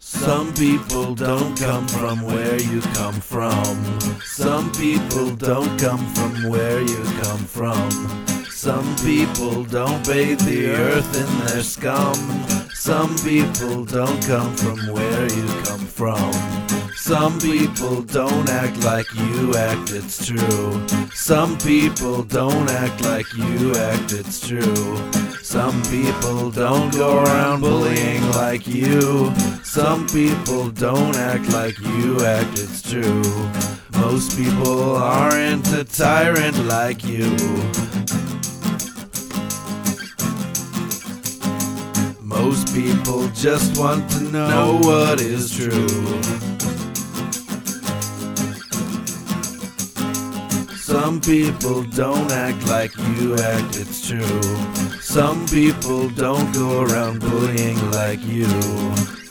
Some people don't come from where you come from. Some people don't come from where you come from. Some people don't bathe the earth in their scum. Some people don't come from where you come from. Some people don't act like you act, it's true. Some people don't act like you act, it's true. Some people don't go around bullying like you. Some people don't act like you act, it's true. Most people aren't a tyrant like you. Most people just want to know what is true. Some people don't act like you act, it's true. Some people don't go around bullying like you.